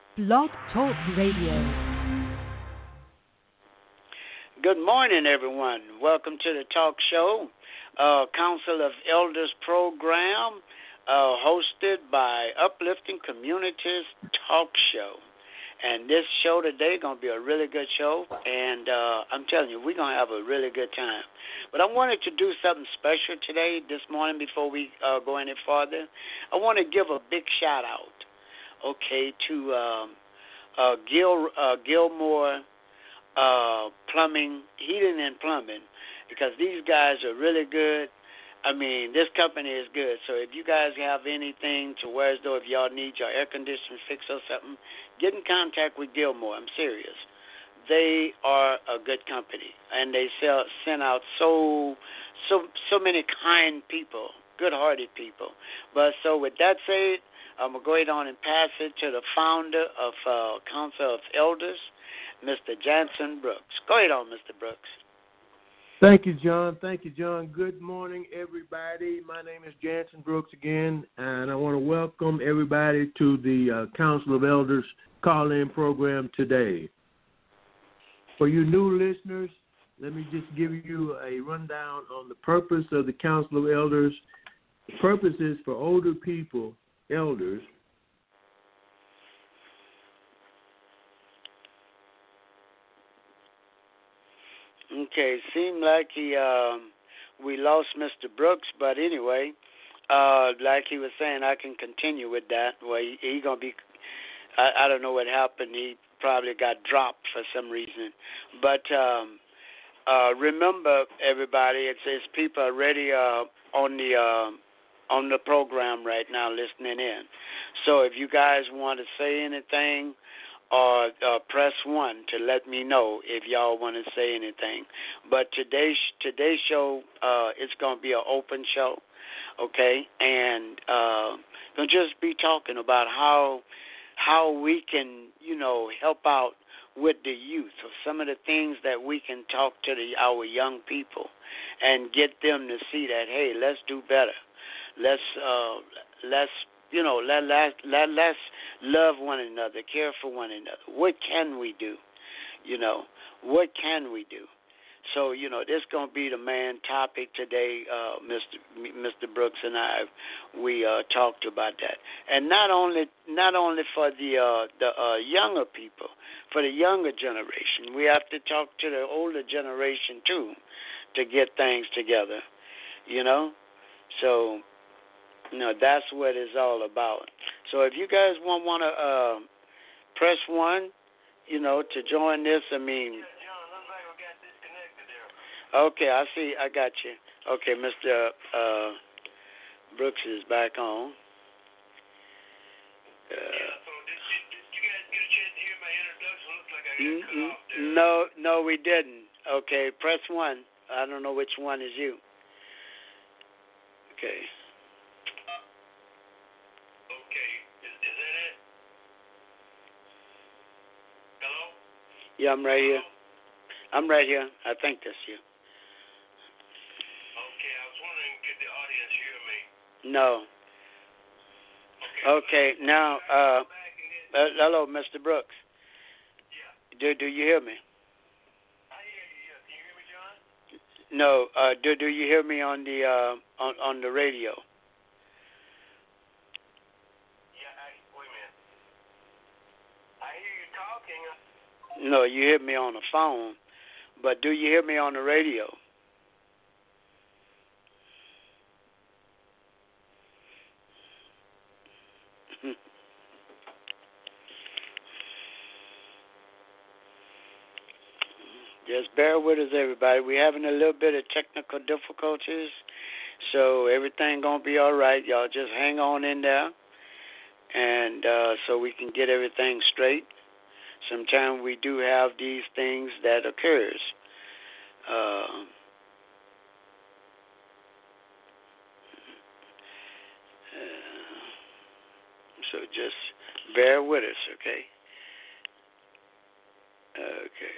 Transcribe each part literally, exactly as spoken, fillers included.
Blog Talk Radio. Good morning, everyone. Welcome to the talk show, uh, Council of Elders program, uh, hosted by Uplifting Communities Talk Show. And this show today is going to be a really good show, and uh, I'm telling you, we're going to have a really good time. But I wanted to do something special today, this morning, before we uh, go any farther. I want to give a big shout-out, okay, to um, uh, Gil uh, Gilmore uh, Plumbing, Heating and Plumbing, because these guys are really good. I mean, this company is good. So if you guys have anything to where as though if y'all need your air conditioning fixed or something, get in contact with Gilmore. I'm serious. They are a good company, and they sell, send out so so so many kind people, good-hearted people. But so with that said, I'm going to go ahead on and pass it to the founder of uh, Council of Elders, Mister Jansen Brooks. Go ahead on, Mister Brooks. Thank you, John. Thank you, John. Good morning, everybody. My name is Jansen Brooks again, and I want to welcome everybody to the uh, Council of Elders call-in program today. For you new listeners, let me just give you a rundown on the purpose of the Council of Elders. The purpose is for older people, elders, Okay, seemed like he um, we lost Mister Brooks, but anyway, uh, like he was saying, I can continue with that. Well, he, he gonna be. I, I don't know what happened. He probably got dropped for some reason. But um, uh, remember, everybody, it's, it's people already uh, on the uh, on the program right now listening in. So if you guys want to say anything, or uh, press one to let me know if y'all want to say anything. But today's today's show, uh, it's going to be an open show, okay? And uh, going to just be talking about how how we can, you know, help out with the youth, or some of the things that we can talk to the, our young people and get them to see that, hey, let's do better. Let's uh, let's You know, let, let, let, let's love one another, care for one another. What can we do? You know, what can we do? So, you know, this is going to be the main topic today, uh, Mister Mister Brooks and I, we uh, talked about that. And not only not only for the, uh, the uh, younger people, for the younger generation, we have to talk to the older generation, too, to get things together, you know. So, you know, that's what it's all about. So if you guys want want to uh, press one, you know, to join this, I mean. Yeah, John, looks like we got disconnected there. Okay, I see. I got you. Okay, Mister Uh, Brooks is back on. Uh, yeah, so did, did, did you guys get a chance to hear my introduction? Looks like I got n- cut n- off there. no, no, we didn't. Okay, press one. I don't know which one is you. Okay. Okay, is, is that it? Hello? Yeah, I'm right here. I'm right here. I think that's you. Okay, I was wondering, could the audience hear me? No. Okay. Okay, now, uh, uh, hello, Mister Brooks. Yeah. Do do you hear me? I hear you, yeah. Can you hear me, John? No. Uh, do do you hear me on the uh, on on the radio? Yeah, I, wait a minute. I hear you talking. No, you hear me on the phone, but do you hear me on the radio? Just bear with us, everybody. We're having a little bit of technical difficulties, so everything gonna be all right. Y'all just hang on in there, and uh, so we can get everything straight. Sometimes we do have these things that occurs. Uh, so just bear with us, okay? Okay.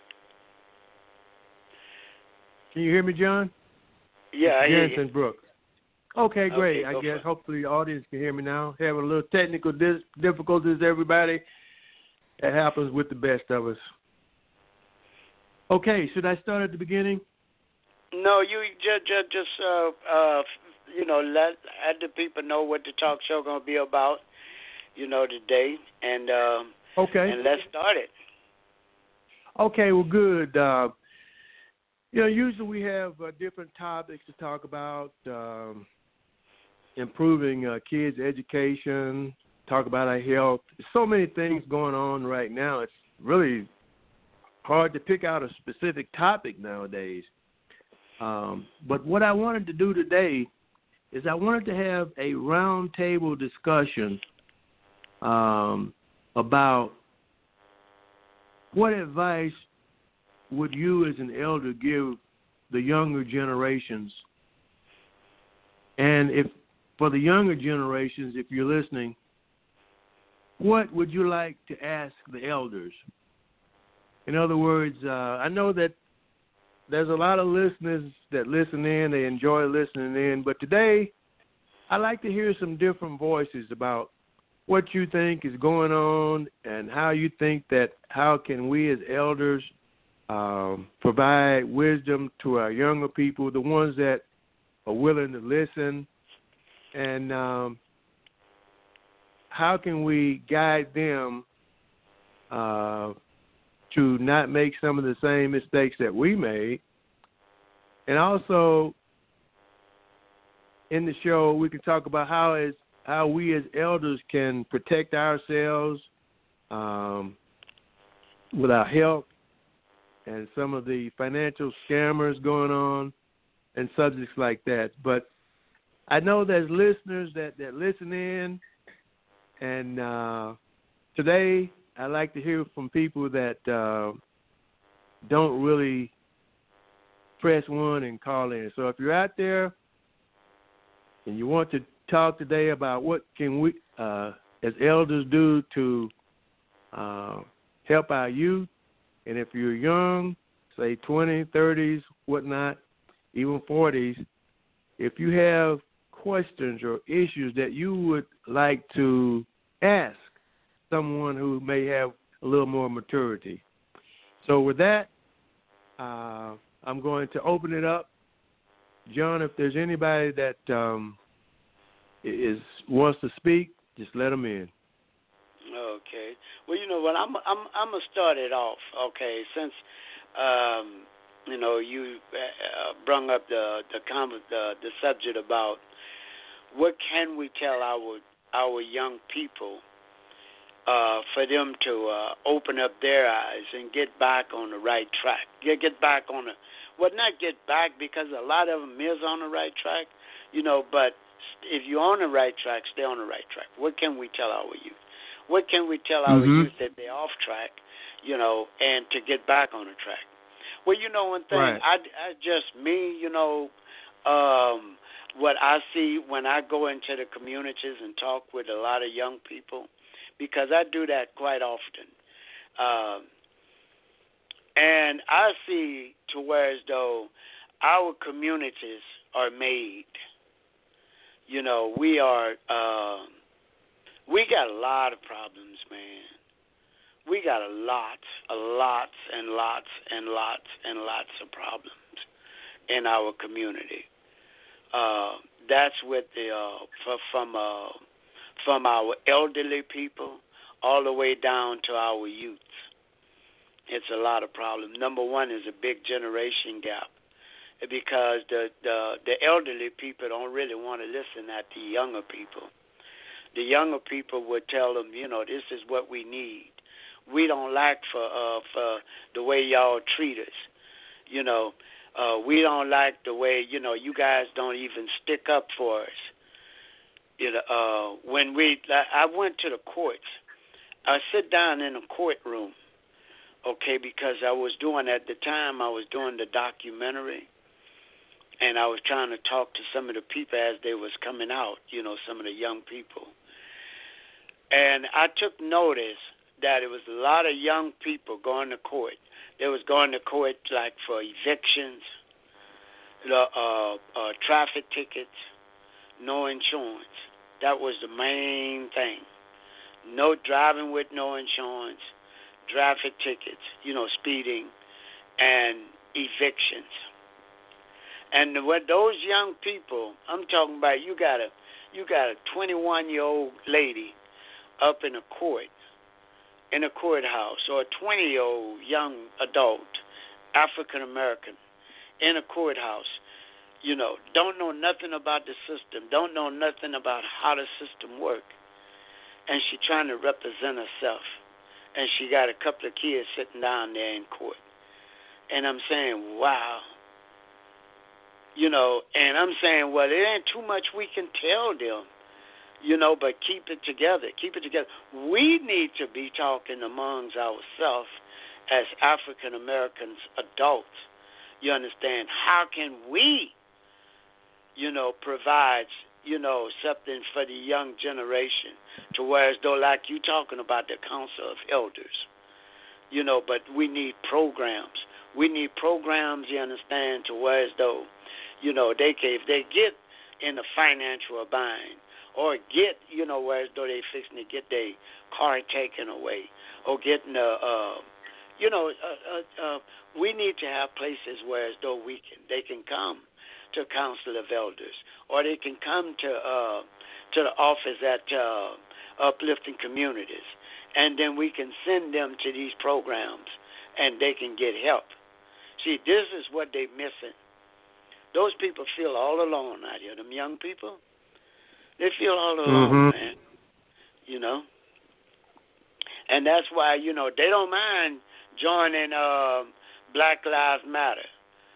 Can you hear me, John? Yeah, I hear Jansen you. Brooks. Okay, great. Okay, I guess for hopefully the audience can hear me now. Having a little technical dis- difficulties, everybody. That happens with the best of us. Okay, should I start at the beginning? No, you just just, just uh, uh, you know, let let the people know what the talk show going to be about, you know, today, and uh, okay, and let's start it. Okay, well, good. Uh, you know, usually we have uh, different topics to talk about, um, improving uh, kids' education, talk about our health. There's so many things going on right now. It's really hard to pick out a specific topic nowadays. Um, but what I wanted to do today is I wanted to have a roundtable discussion um, about what advice would you as an elder give the younger generations? And if for the younger generations, if you're listening, what would you like to ask the elders? In other words, uh, I know that there's a lot of listeners that listen in, they enjoy listening in, but today I'd like to hear some different voices about what you think is going on and how you think that how can we as elders um, provide wisdom to our younger people, the ones that are willing to listen, and um, how can we guide them uh, to not make some of the same mistakes that we made. And also, in the show, we can talk about how as how we as elders can protect ourselves um, with our health and some of the financial scammers going on and subjects like that. But I know there's listeners that, that listen in, and uh, today I like to hear from people that uh, don't really press one and call in. So if you're out there and you want to talk today about what can we uh, as elders do to uh, help our youth, and if you're young, say twenties, thirties, whatnot, even forties, if you have questions or issues that you would like to ask someone who may have a little more maturity. So with that, uh, I'm going to open it up. John, if there's anybody that um, is wants to speak, just let them in. Okay. Well, you know what? I'm I'm I'm gonna start it off. Okay, since um, you know you uh, brung up the the, com- the the subject about what can we tell our our young people uh, for them to uh, open up their eyes and get back on the right track. Get get back on the well, not get back because a lot of them is on the right track, you know. But if you're on the right track, stay on the right track. What can we tell our youth? What can we tell our mm-hmm. youth that they're off track, you know, and to get back on the track? Well, you know, one thing, right. I, I just, me, you know, um, what I see when I go into the communities and talk with a lot of young people, because I do that quite often. Um, and I see to where as though our communities are made. You know, we are... Uh, We got a lot of problems, man. We got a lot, a lot, and lots, and lots, and lots of problems in our community. Uh, that's with the uh, from uh, from our elderly people all the way down to our youth. It's a lot of problems. Number one is a big generation gap because the the, the elderly people don't really want to listen at the younger people. The younger people would tell them, you know, this is what we need. We don't like for uh, for the way y'all treat us. You know, uh, we don't like the way, you know, you guys don't even stick up for us. You know, uh, when we, I went to the courts. I sit down in a courtroom, okay, because I was doing, at the time, I was doing the documentary, and I was trying to talk to some of the people as they was coming out, you know, some of the young people. And I took notice that it was a lot of young people going to court. They was going to court like for evictions, the uh, uh, traffic tickets, no insurance. That was the main thing. No driving with no insurance, traffic tickets, you know, speeding, and evictions. And what those young people, I'm talking about, you got a you got a twenty-one-year-old lady up in a court, in a courthouse, or a twenty-year-old young adult, African American, in a courthouse, you know, don't know nothing about the system, don't know nothing about how the system works, and she trying to represent herself, and she got a couple of kids sitting down there in court. And I'm saying, wow. You know, and I'm saying, well, it ain't too much we can tell them, you know, but keep it together, keep it together. We need to be talking amongst ourselves as African Americans, adults. You understand? How can we, you know, provide, you know, something for the young generation to where as though like you talking about the Council of Elders, you know, but we need programs. We need programs, you understand, to where as though, you know, they can, if they get in a financial bind or get, you know, where as though they fixing to get their car taken away or getting a, uh, you know, uh, uh, uh, we need to have places where as though we can, they can come to Council of Elders, or they can come to uh, to the office at uh, Uplifting Communities, and then we can send them to these programs, and they can get help. See, this is what they're missing. Those people feel all alone out here. Them young people, they feel all alone, mm-hmm. man. You know, and that's why, you know, they don't mind joining uh, Black Lives Matter.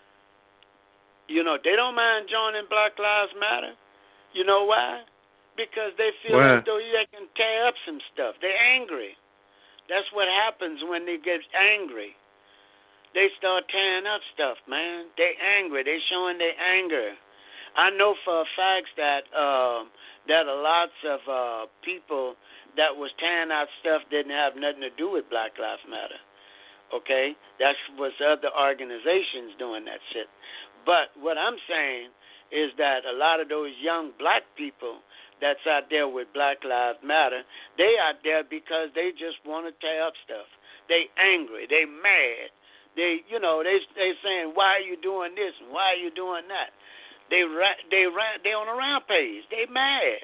You know, they don't mind joining Black Lives Matter. You know why? Because they feel well, as though they can tear up some stuff. They're angry. That's what happens when they get angry. They start tearing up stuff, man. They angry. They showing their anger. I know for a fact that um, that a lots of uh, people that was tearing out stuff didn't have nothing to do with Black Lives Matter. Okay? That was other organizations doing that shit. But what I'm saying is that a lot of those young black people that's out there with Black Lives Matter, they out there because they just want to tear up stuff. They angry. They mad. They, you know, they they saying, why are you doing this and why are you doing that? They they they on a rampage. They mad.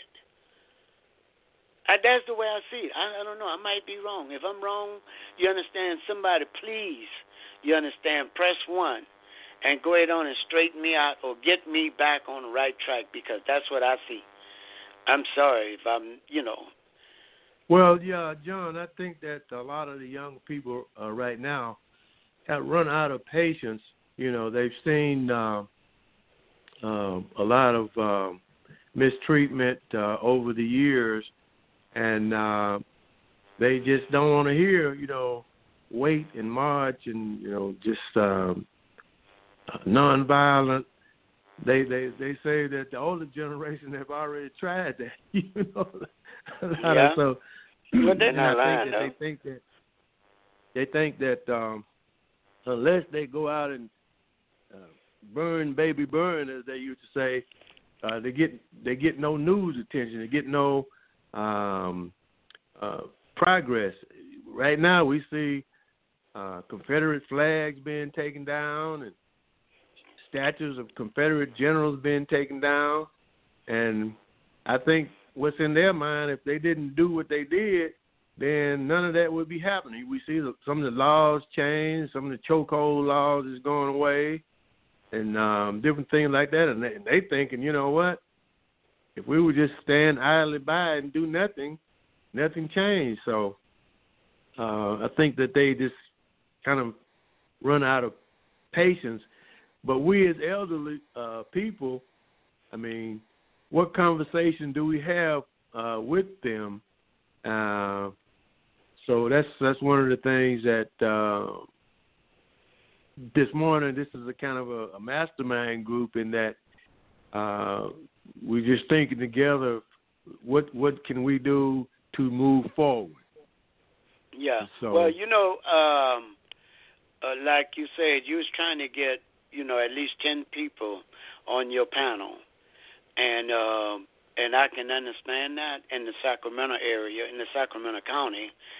I, that's the way I see it. I, I don't know. I might be wrong. If I'm wrong, you understand, somebody please, you understand, press one and go ahead on and straighten me out or get me back on the right track, because that's what I see. I'm sorry if I'm, you know. Well, yeah, John, I think that a lot of the young people uh, right now have run out of patience. You know, they've seen uh, uh, a lot of uh, mistreatment uh, over the years, and uh, they just don't want to hear, you know, wait and march and, you know, just um, nonviolent. They, they they say that the older generation have already tried that, you know. Yeah. So, but they're not lying, though. They think that they think that um, unless they go out and uh, burn, baby, burn, as they used to say, uh, they get they get no news attention. They get no um, uh, progress. Right now, we see uh, Confederate flags being taken down and statues of Confederate generals being taken down, and I think what's in their mind, if they didn't do what they did, then none of that would be happening. We see some of the laws change, some of the chokehold laws is going away, and um, different things like that, and they, and they thinking, you know what, if we would just stand idly by and do nothing, nothing changed. So uh, I think that they just kind of run out of patience. But we as elderly uh, people, I mean, what conversation do we have uh, with them? Uh, so that's that's one of the things that uh, this morning, this is a kind of a, a mastermind group in that uh, we're just thinking together, what what can we do to move forward? Yeah. So, well, you know, um, uh, like you said, you was trying to get, you know, at least ten people on your panel. And uh, and I can understand that in the Sacramento area, in the Sacramento County.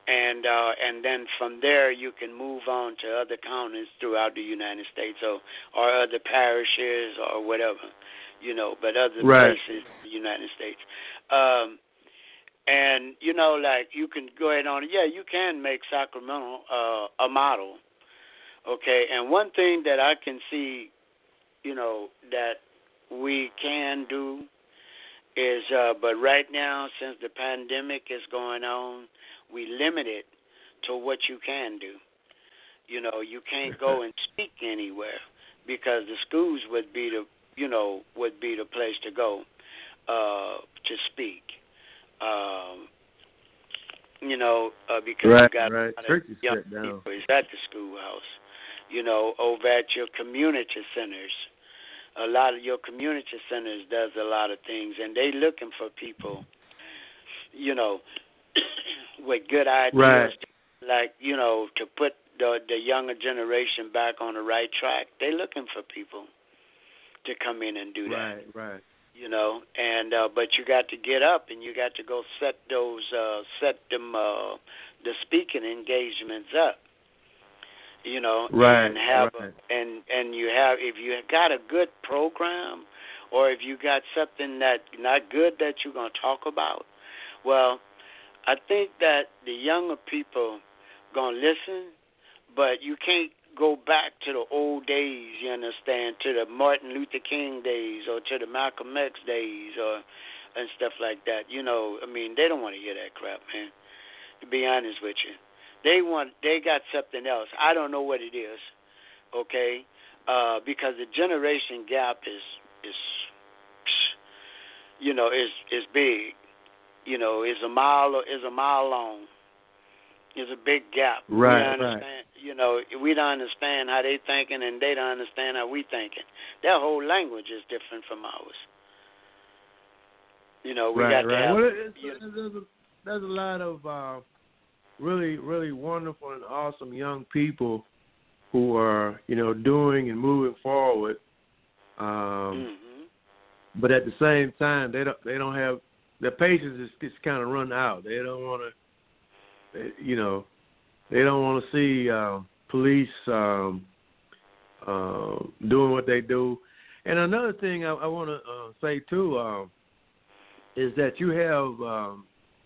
and uh, and then from there you can move on to other counties throughout the United States, or or other parishes or whatever, you know, but other right. places in the United States. Um, and you know, like you can go ahead on. Yeah, you can make Sacramento uh, a model. Okay, and one thing that I can see, you know, that we can do is, uh, but right now, since the pandemic is going on, we limit it to what you can do. You know, you can't go and speak anywhere because the schools would be the, you know, would be the place to go uh, to speak. Um, you know, uh, because right, you got right. a lot of Churches young shut down. people is at the schoolhouse. You know, over at your community centers. A lot of your community centers does a lot of things, and they looking for people, you know, with good ideas, right. like, you know, to put the the younger generation back on the right track. They looking for people to come in and do that. Right, right. You know, and uh, but you got to get up and you got to go set those uh, set them uh, the speaking engagements up. You know, right, and have right. a, and and you have if you got a good program, or if you got something that not good that you're gonna talk about, well, I think that the younger people gonna listen, but you can't go back to the old days. You understand, to the Martin Luther King days or to the Malcolm X days or and stuff like that. You know, I mean, they don't want to hear that crap, man. To be honest with you. They want. They got something else. I don't know what it is. Okay, uh, because the generation gap is is, you know, is is big. You know, is a mile is a mile long. It's a big gap. Right, we understand, right. You know, we don't understand how they thinking, and they don't understand how we thinking. Their whole language is different from ours. You know, we right, got right. to have. Well, it's, You it's, there's, a, there's a lot of uh, really, really wonderful and awesome young people who are, you know, doing and moving forward. Um, mm-hmm. But at the same time, they don't, they don't have their patience is, is kind of run out. They don't want to, you know, they don't want to see uh, police um, uh, doing what they do. And another thing I, I want to uh, say too uh, is that you have um,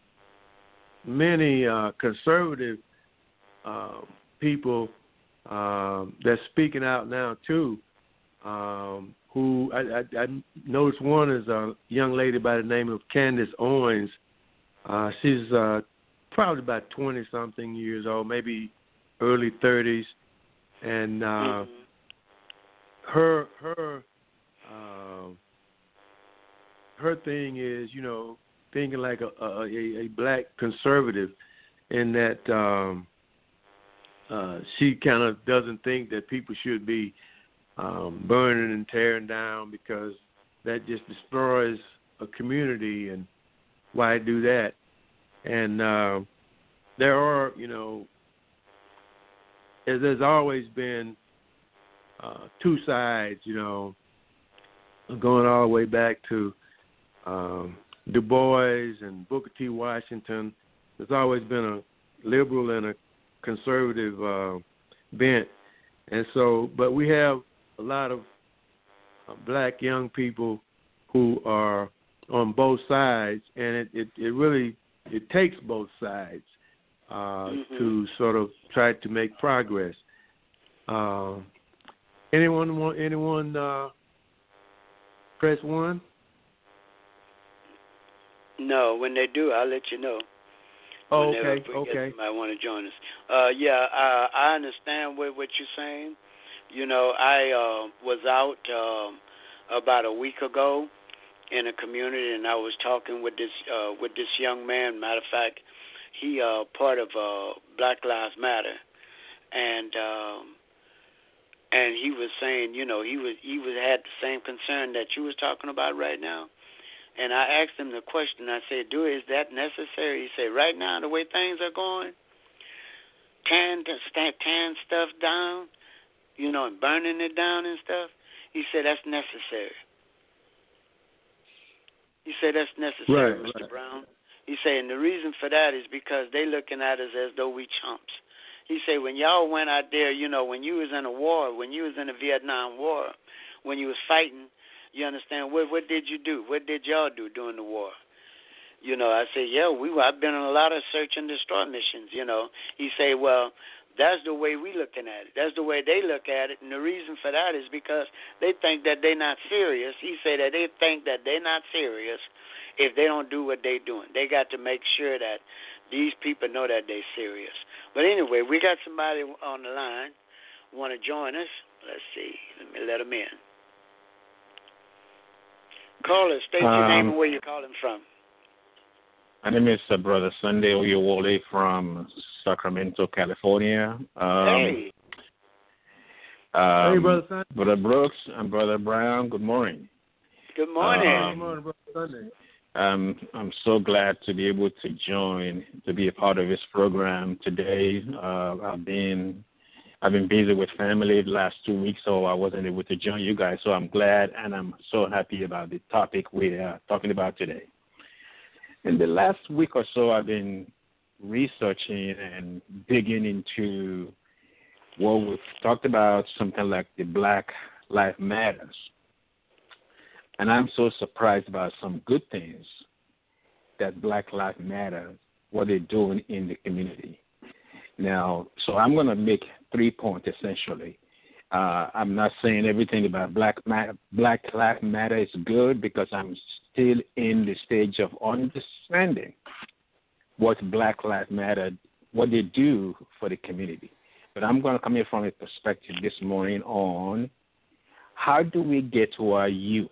many uh, conservative uh, people uh, that's speaking out now too. Um, who I, I, I noticed one is a young lady by the name of Candace Owens. Uh, she's uh, probably about twenty-something years old, maybe early thirties, and uh, mm-hmm. her her uh, her thing is, you know, thinking like a, a, a black conservative, in that um, uh, she kind of doesn't think that people should be um, burning and tearing down, because that just destroys a community, and why do that? And uh, there are, you know, as there's always been uh, two sides, you know, going all the way back to um, Du Bois and Booker T. Washington. There's always been a liberal and a conservative uh, bent. And so, but we have a lot of uh, black young people who are on both sides, and it, it, it really, it takes both sides uh, mm-hmm. to sort of try to make progress. Uh, anyone want, anyone uh, press one? No, when they do, I'll let you know. Oh, when okay, they, okay. Somebody want to join us. Uh, yeah, uh, I understand what, what you're saying. You know, I uh, was out um, about a week ago in a community, and I was talking with this uh, with this young man. Matter of fact, he uh, part of uh, Black Lives Matter, and um, and he was saying, you know, he was he was had the same concern that you was talking about right now. And I asked him the question. I said, "Do is that necessary?" He said, "Right now, the way things are going, tearing tearing stuff down, you know, and burning it down and stuff." He said, "That's necessary." He said, "That's necessary, right, Mister right. Brown." He said, and the reason for that is because they looking at us as though we chumps. He said, when y'all went out there, you know, when you was in a war, when you was in the Vietnam War, when you was fighting, you understand, what what did you do? What did y'all do during the war? You know, I said, yeah, we I've been on a lot of search and destroy missions, you know. He said, well, that's the way we looking at it. That's the way they look at it, and the reason for that is because they think that they're not serious. He said that they think that they're not serious if they don't do what they're doing. They got to make sure that these people know that they're serious. But anyway, we got somebody on the line want to join us. Let's see. Let me let them in. Caller, state your um, name and where you're calling from. My name is uh, Brother Sunday Oyewole from Sacramento, California. Um, hey. Um, hey, Brother Sunday. Brother Brooks and Brother Brown, good morning. Good morning. Um, Good morning, Brother Sunday. Um, I'm so glad to be able to join, to be a part of this program today. Uh, I've been I've been busy with family the last two weeks, so I wasn't able to join you guys. So I'm glad, and I'm so happy about the topic we are talking about today. In the last week or so, I've been researching and digging into what we've talked about, something like the Black Lives Matters. And I'm so surprised about some good things that Black Lives Matter, what they're doing in the community. Now, so I'm going to make three points essentially. Uh, I'm not saying everything about Black Matter, Black Lives Matter is good because I'm still in the stage of understanding what Black Lives Matter, what they do for the community. But I'm going to come in from a perspective this morning on how do we get to our youth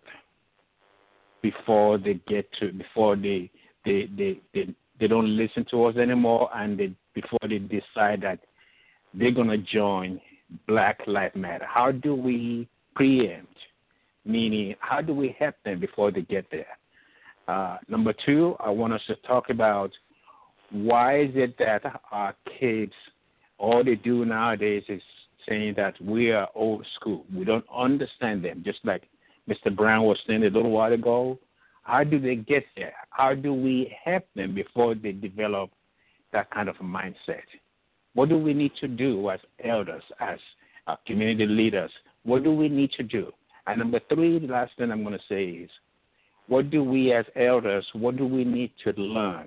before they get to, before they they they, they, they don't listen to us anymore, and they, before they decide that they're going to join Black Lives Matter. How do we preempt, meaning how do we help them before they get there? Uh, number two, I want us to talk about why is it that our kids, all they do nowadays is saying that we are old school. We don't understand them, just like Mister Brown was saying a little while ago. How do they get there? How do we help them before they develop that kind of mindset? What do we need to do as elders, as uh, community leaders? What do we need to do? And number three, the last thing I'm going to say is, what do we as elders, what do we need to learn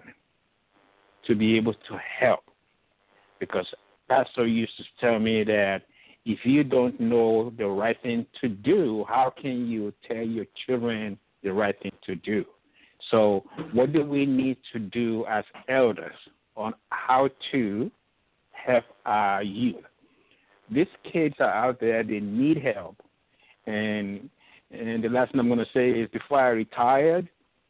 to be able to help? Because Pastor used to tell me that if you don't know the right thing to do, how can you tell your children the right thing to do? So what do we need to do as elders on how to help our youth? These kids are out there, they need help. And and the last thing I'm going to say is before I retired,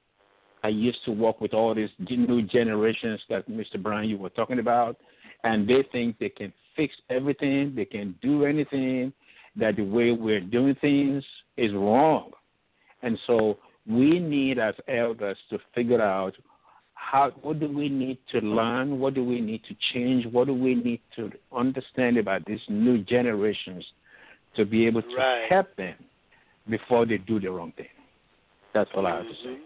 I used to work with all these new generations that Mister Brown, you were talking about, and they think they can fix everything, they can do anything, that the way we're doing things is wrong. And so we need as elders to figure out how, what do we need to learn, what do we need to change, what do we need to understand about these new generations to be able to right. Mm-hmm. help them before they do the wrong thing. That's all I have to say.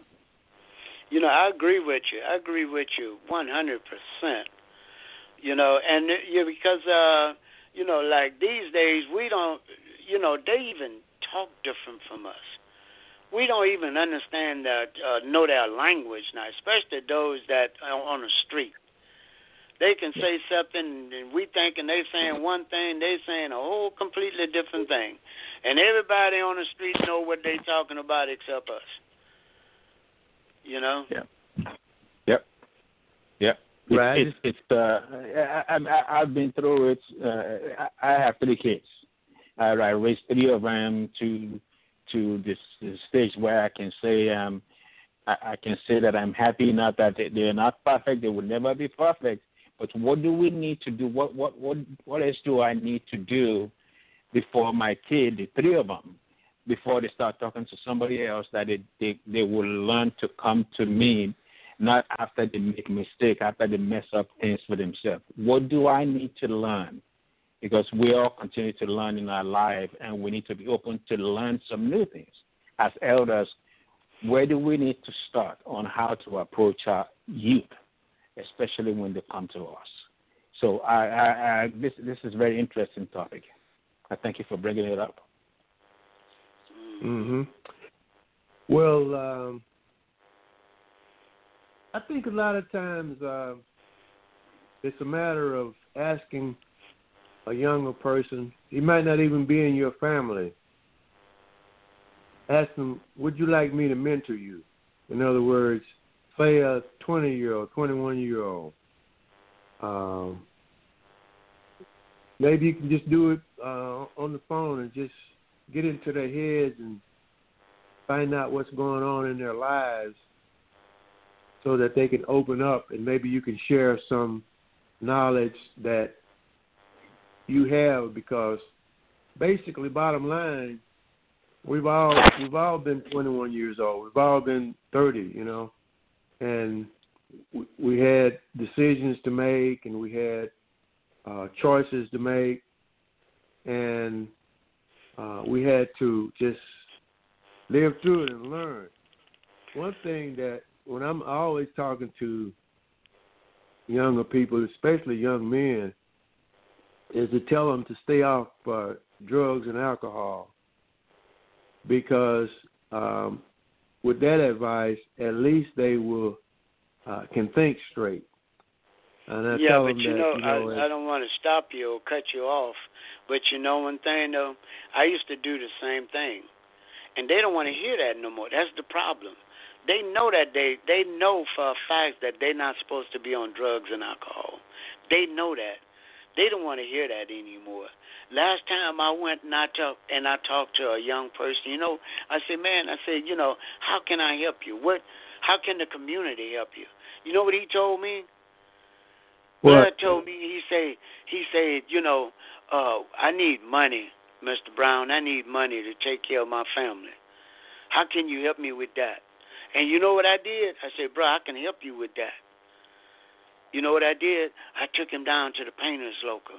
You know, I agree with you. I agree with you one hundred percent. You know, and yeah, because, uh, you know, like these days, we don't, you know, they even talk different from us. We don't even understand that, uh, know their language now, especially those that are on the street. They can say something, and we thinking they saying one thing, they saying a whole completely different thing. And everybody on the street know what they talking about except us. You know? Yeah. Yep. Yep. Right. It's, it's, it's uh, I, I, I've been through it. Uh, I, I have three kids. I, I raised three of them to to this, this stage where I can say um, I, I can say that I'm happy. Not that they, they're not perfect. They will never be perfect. But what do we need to do? What what what what else do I need to do before my kid, the three of them, before they start talking to somebody else, that they they, they will learn to come to me, not after they make a mistake, after they mess up things for themselves. What do I need to learn? Because we all continue to learn in our life, and we need to be open to learn some new things. As elders, where do we need to start on how to approach our youth, especially when they come to us? So I, I, I, this this is a very interesting topic. I thank you for bringing it up. Mm-hmm. Well, um, I think a lot of times uh, it's a matter of asking a younger person, he might not even be in your family, ask them, would you like me to mentor you? In other words, say a twenty-year-old, twenty-one-year-old. Um, maybe you can just do it uh, on the phone and just get into their heads and find out what's going on in their lives so that they can open up, and maybe you can share some knowledge that you have, because basically, bottom line, we've all we've all been twenty-one years old. We've all been thirty, you know, and we, we had decisions to make, and we had uh, choices to make, and uh, we had to just live through it and learn. One thing that when I'm always talking to younger people, especially young men, is to tell them to stay off uh, drugs and alcohol, because um, with that advice, at least they will uh, can think straight. And I yeah, tell but them you that, know, you know I, I don't want to stop you or cut you off, but you know one thing, though? I used to do the same thing, and they don't want to hear that no more. That's the problem. They know that they, they know for a fact that they're not supposed to be on drugs and alcohol. They know that. They don't want to hear that anymore. Last time I went and I talked and I talked to a young person, you know, I said, man, I said, you know, how can I help you? What? How can the community help you? You know what he told me? What? He told me, he said, he said, you know, uh, I need money, Mister Brown. I need money to take care of my family. How can you help me with that? And you know what I did? I said, bro, I can help you with that. You know what I did? I took him down to the painters local.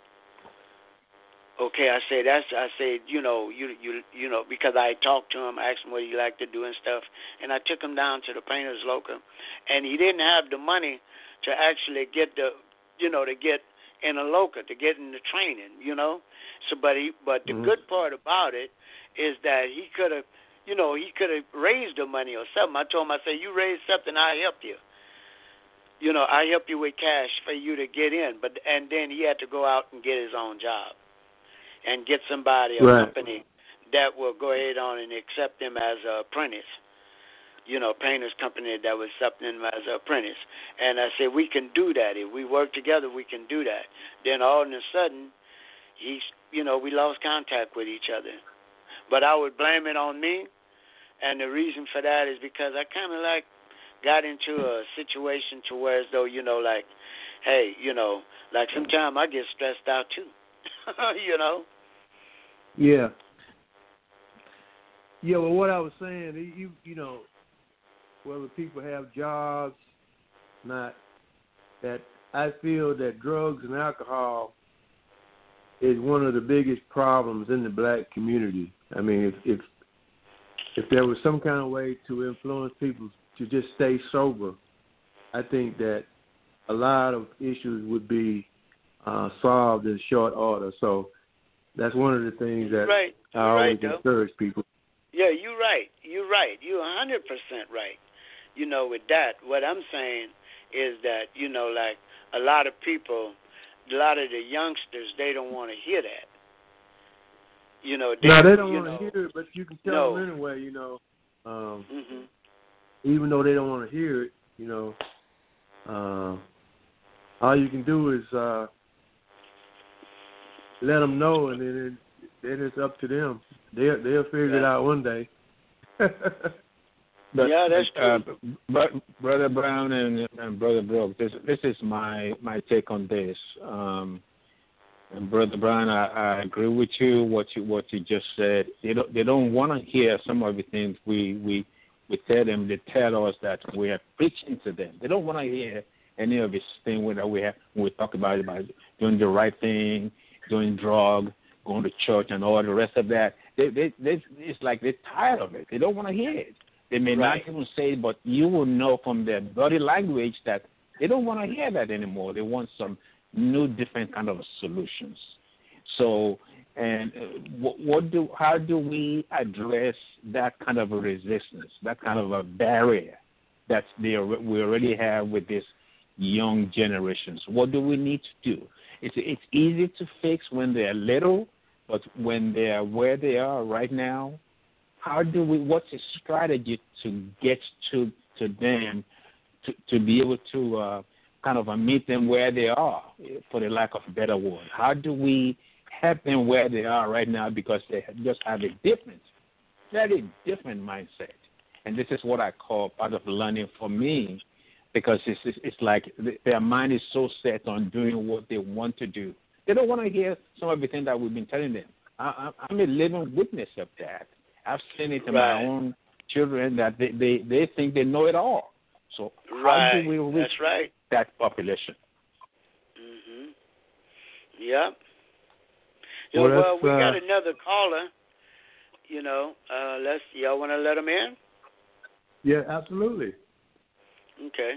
Okay, I said that's. I said, you know, you you you know, because I talked to him, asked him what he liked to do and stuff, and I took him down to the painters local, and he didn't have the money to actually get the, you know, to get in a local, to get in the training, you know. So, but he, but the mm-hmm. good part about it is that he could have, you know, he could have raised the money or something. I told him, I said, you raise something, I'll help you. You know, I help you with cash for you to get in, but and then he had to go out and get his own job and get somebody, a right. company that will go ahead on and accept him as an apprentice. You know, painters company that would accept him as an apprentice. And I said, we can do that. If we work together, we can do that. Then all of a sudden, he's, you know, we lost contact with each other. But I would blame it on me, and the reason for that is because I kind of like got into a situation to where as though, you know, like, hey, you know, like sometimes I get stressed out too, you know? Yeah. Yeah, well, what I was saying, you you know, whether people have jobs, not, that I feel that drugs and alcohol is one of the biggest problems in the black community. I mean, if if, if there was some kind of way to influence people to just stay sober, I think that a lot of issues would be uh, solved in short order. So that's one of the things that right. I always right, encourage people. Yeah, you're right. You're right. You're one hundred percent right. You know, with that, what I'm saying is that, you know, like a lot of people, a lot of the youngsters, they don't want to hear that. You know, they, no, they don't want to hear it, but you can tell no. them anyway, you know. Um, mm-hmm. Even though they don't want to hear it, you know, uh, all you can do is uh, let them know, and then, it, then it's up to them. They'll, they'll figure yeah. it out one day. But, yeah, that's true. Uh, Brother Brown and, and Brother Brooks, this, this is my, my take on this. Um, and Brother Brown, I, I agree with you. What you what you just said. They don't they don't want to hear some of the things we we. We tell them, they tell us that we are preaching to them. They don't want to hear any of this thing that we have when we talk about, about doing the right thing, doing drugs, going to church, and all the rest of that. They, they, they, it's like they're tired of it. They don't want to hear it. They may right. not even say it, but you will know from their body language that they don't want to hear that anymore. They want some new, different kind of solutions. So, and what, what do, how do we address that kind of a resistance, that kind of a barrier that they we already have with this young generations? What do we need to do? It's it's easy to fix when they're little, but when they're where they are right now, how do we? What's a strategy to get to to them to to be able to uh, kind of meet them where they are, for the lack of a better word? How do we help them where they are right now, because they just have a different, very different mindset? And this is what I call part of learning for me, because it's, it's, it's like their mind is so set on doing what they want to do. They don't want to hear some of the things that we've been telling them. I, I'm a living witness of that. I've seen it in right. my own children that they, they, they think they know it all. So how right. do we reach That's right. that population? Mm-hmm. Yep. Well, well, well we uh, got another caller. You know, uh, let's. Y'all want to let him in? Yeah, absolutely. Okay.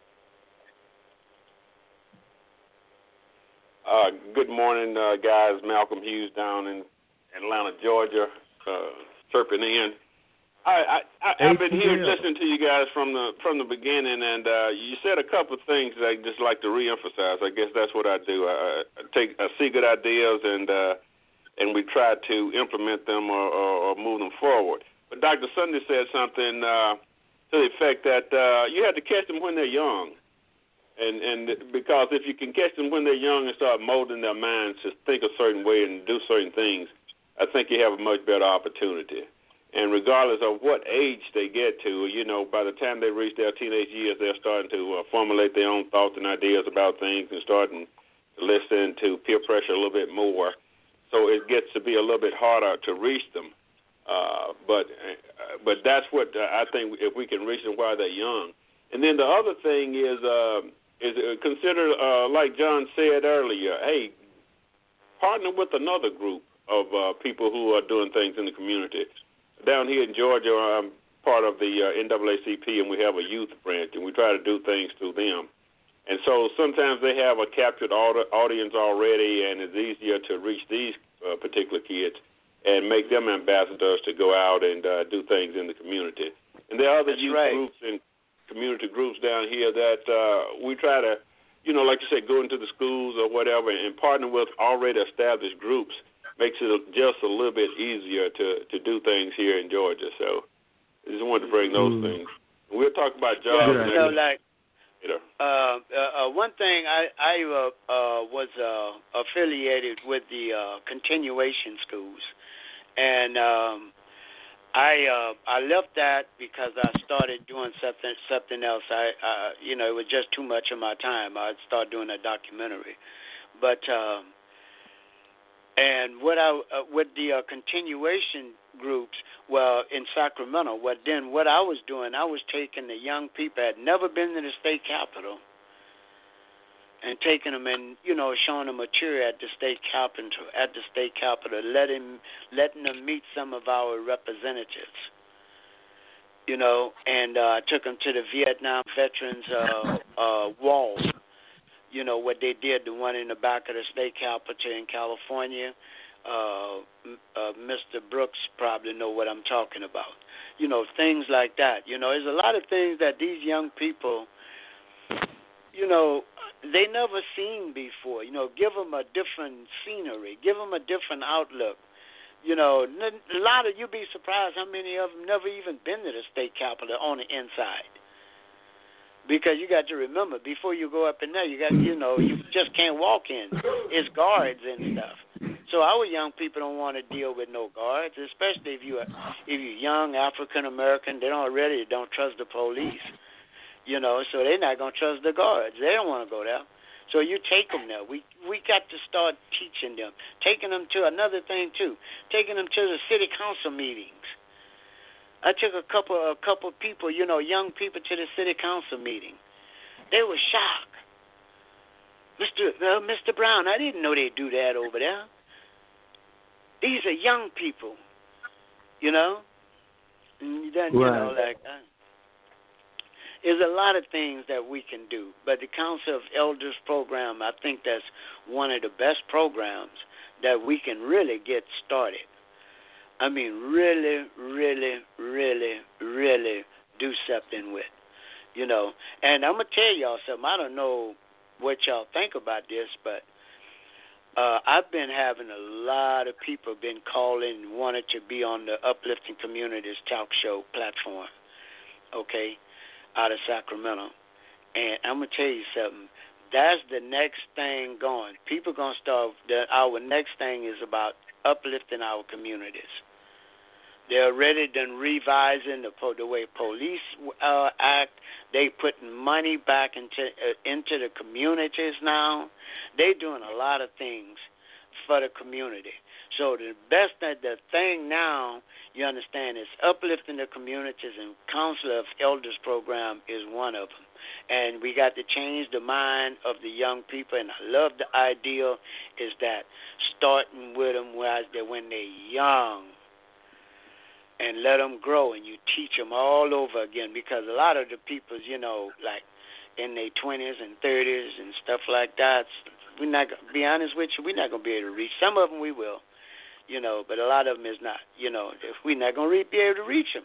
Uh, good morning, uh, guys. Malcolm Hughes down in Atlanta, Georgia, uh, chirping in. I, I, I, I've been here listening to you guys from the from the beginning, and uh, you said a couple of things that I just like to reemphasize. I guess that's what I do. I, I take I see good ideas, and uh, and we try to implement them or, or, or move them forward. But Doctor Sunday said something uh, to the effect that uh, you have to catch them when they're young. And and because if you can catch them when they're young and start molding their minds to think a certain way and do certain things, I think you have a much better opportunity. And regardless of what age they get to, you know, by the time they reach their teenage years, they're starting to uh, formulate their own thoughts and ideas about things and starting to listen to peer pressure a little bit more. So it gets to be a little bit harder to reach them. Uh, but uh, but that's what uh, I think, if we can reach them while they're young. And then the other thing is, uh, is consider, uh, like John said earlier, hey, partner with another group of uh, people who are doing things in the community. Down here in Georgia, I'm part of the uh, N double A C P, and we have a youth branch, and we try to do things through them. And so sometimes they have a captured audience already, and it's easier to reach these uh, particular kids and make them ambassadors to go out and uh, do things in the community. And there are other That's youth right. groups and community groups down here that uh, we try to, you know, like you said, go into the schools or whatever and partner with already established groups. Makes it just a little bit easier to, to do things here in Georgia. So I just wanted to bring those mm. things. We'll talk about jobs. Yeah, you know, like you know. Uh, uh, one thing, I, I uh, uh, was uh, affiliated with the uh, continuation schools, and um, I uh, I left that because I started doing something something else. I uh, you know, it was just too much of my time. I started doing a documentary, but. Um, And what I uh, with the uh, continuation groups, well, in Sacramento, what then what I was doing, I was taking the young people that had never been to the state capitol, and taking them and you know showing them material at the state capitol, at the state capitol, letting letting them meet some of our representatives, you know, and uh, I took them to the Vietnam Veterans uh, uh, Wall. You know, what they did, the one in the back of the state capitol in California. Uh, uh, Mister Brooks probably know what I'm talking about. You know, things like that. You know, there's a lot of things that these young people, you know, they never seen before. You know, give them a different scenery. Give them a different outlook. You know, a lot of, you'd be surprised how many of them never even been to the state capitol on the inside. Because you got to remember, before you go up in there, you got, you know, you just can't walk in. It's guards and stuff. So our young people don't want to deal with no guards, especially if you are, if you're young African American. They don't already don't trust the police, you know. So they're not gonna trust the guards. They don't want to go there. So you take them there. We we got to start teaching them, taking them to another thing too, taking them to the city council meetings. I took a couple a couple people, you know, young people to the city council meeting. They were shocked. Mister Uh, Mister Brown, I didn't know they'd do that over there. These are young people, you know. You done, you right. know, like uh, there's a lot of things that we can do. But the Council of Elders program, I think that's one of the best programs that we can really get started. I mean, really, really, really, really do something with, you know. And I'm going to tell y'all something. I don't know what y'all think about this, but uh, I've been having a lot of people been calling and wanted to be on the Uplifting Communities talk show platform, okay, out of Sacramento. And I'm going to tell you something. That's the next thing going. People going to start, the, our next thing is about uplifting our communities. They're already done revising the, the way police uh, act. They putting money back into uh, into the communities now. They doing a lot of things for the community. So the best, the thing now, you understand, is uplifting the communities, and Council of Elders program is one of them. And we got to change the mind of the young people, and I love the idea is that starting with them when they're young, and let them grow, and you teach them all over again, because a lot of the people, you know, like in their twenties and thirties and stuff like that, we're not going to be honest with you, we're not going to be able to reach. Some of them we will, you know, but a lot of them is not, you know, if we're not going to be able to reach them.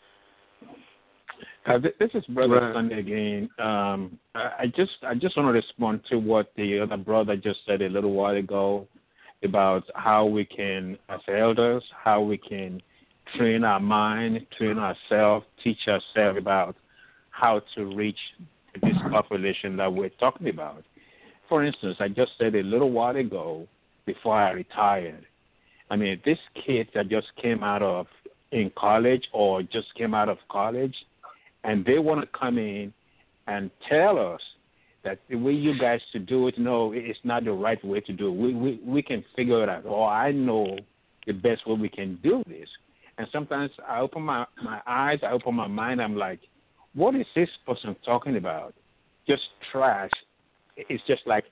Uh, this is Brother Right. Sunday again. Um, I, I just I just want to respond to what the other brother just said a little while ago about how we can, as elders, how we can train our mind, train ourselves, teach ourselves about how to reach this population that we're talking about. For instance, I just said a little while ago, before I retired, I mean, these kids that just came out of in college or just came out of college, and they want to come in and tell us that the way you guys to do it, no, it's not the right way to do it. We we, we can figure it out. Oh, I know the best way we can do this. And sometimes I open my, my eyes, I open my mind, I'm like, what is this person talking about? Just trash. It's just like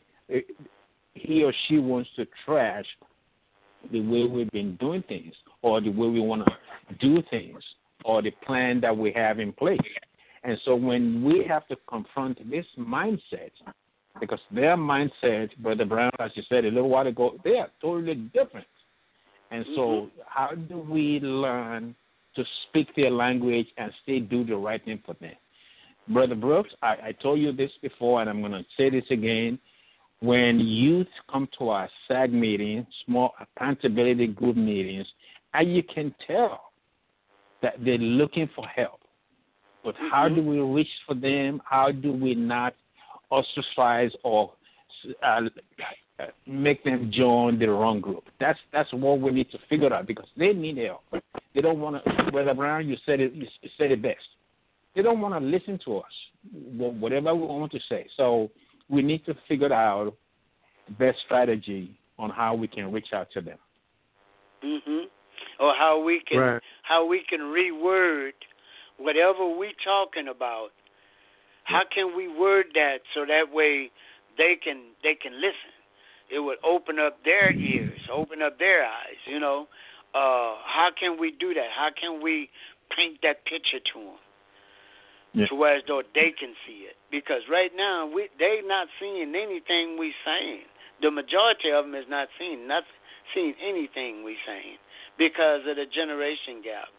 he or she wants to trash the way we've been doing things, or the way we want to do things, or the plan that we have in place. And so when we have to confront this mindset, because their mindset, Brother Brown, as you said a little while ago, they are totally different. And so mm-hmm. how do we learn to speak their language and still do the right thing for them? Brother Brooks, I, I told you this before, and I'm going to say this again. When youth come to our S A G meetings, small accountability group meetings, and you can tell that they're looking for help. But mm-hmm. how do we reach for them? How do we not ostracize or uh, make them join the wrong group? That's that's what we need to figure out, because they need help. They don't want to. Brother Brown, you said it. You said it best. They don't want to listen to us, whatever we want to say. So we need to figure out the best strategy on how we can reach out to them. Mhm. Or how we can right. how we can reword whatever we talking about. How can we word that so that way they can they can listen? It would open up their ears, open up their eyes. You know, uh, how can we do that? How can we paint that picture to them? Yeah. To where as though they can see it, because right now we they not seeing anything we saying. The majority of them is not seeing nothing, seeing anything we saying because of the generation gap.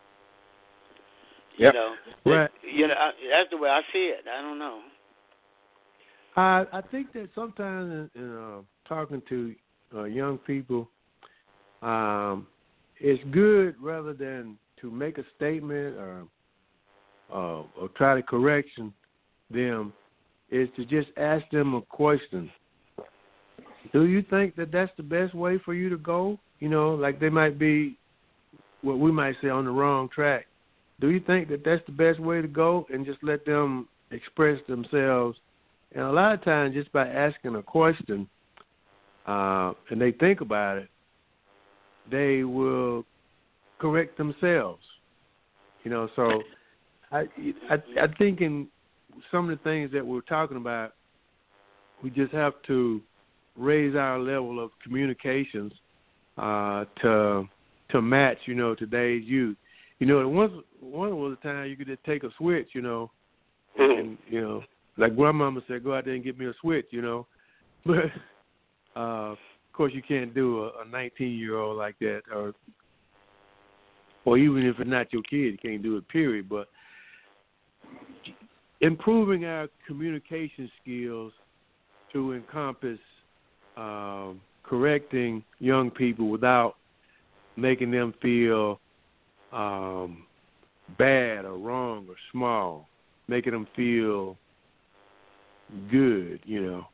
Yep. You know, right. You know, I, that's the way I see it. I don't know. I I think that sometimes in, in uh, talking to uh, young people, um, it's good rather than to make a statement or. Uh, or try to correction them, is to just ask them a question. Do you think that that's the best way for you to go? You know, like they might be, what we might say, on the wrong track. Do you think that that's the best way to go, and just let them express themselves? And a lot of times, just by asking a question, uh, and they think about it, they will correct themselves. You know, so I, I I think in some of the things that we're talking about, we just have to raise our level of communications uh, to to match, you know, today's youth. You know, once one was a time you could just take a switch, you know, and you know, like grandmama said, go out there and get me a switch, you know. But uh, of course, you can't do a nineteen-year-old like that, or or even if it's not your kid, you can't do it. Period. But improving our communication skills to encompass um, correcting young people without making them feel um, bad or wrong or small, making them feel good, you know.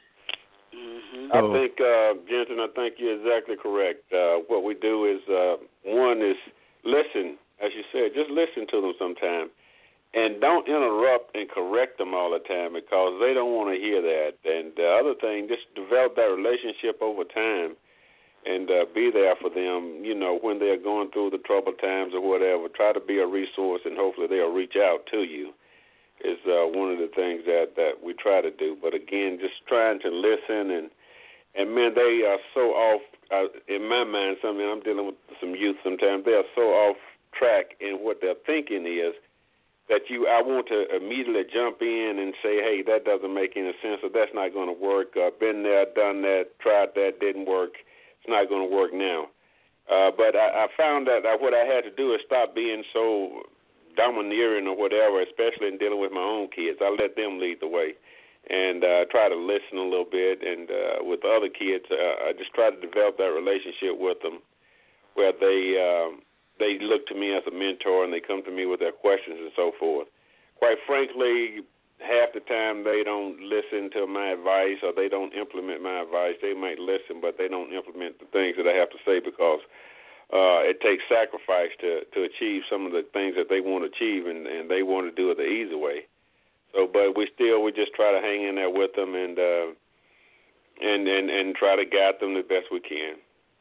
Mm-hmm. I think, uh, Jensen, I think you're exactly correct. Uh, what we do is, uh, one is listen, as you said, just listen to them sometime. And don't interrupt and correct them all the time because they don't want to hear that. And the other thing, just develop that relationship over time and uh, be there for them, you know, when they're going through the troubled times or whatever. Try to be a resource, and hopefully they'll reach out to you is uh, one of the things that, that we try to do. But, again, just trying to listen. And, and man, they are so off, uh, in my mind, I mean, I'm dealing with some youth sometimes. They are so off track in what their thinking is that you, I want to immediately jump in and say, hey, that doesn't make any sense, or that's not going to work. Uh, been there, done that, tried that, didn't work. It's not going to work now. Uh, but I, I found that I, what I had to do is stop being so domineering or whatever, especially in dealing with my own kids. I let them lead the way and uh, try to listen a little bit. And uh, with the other kids, uh, I just try to develop that relationship with them where they um, they look to me as a mentor and they come to me with their questions and so forth. Quite frankly, half the time they don't listen to my advice or they don't implement my advice. They might listen, but they don't implement the things that I have to say because uh, it takes sacrifice to, to achieve some of the things that they want to achieve, and, and they want to do it the easy way. So, but we still, we just try to hang in there with them and uh, and, and, and try to guide them the best we can.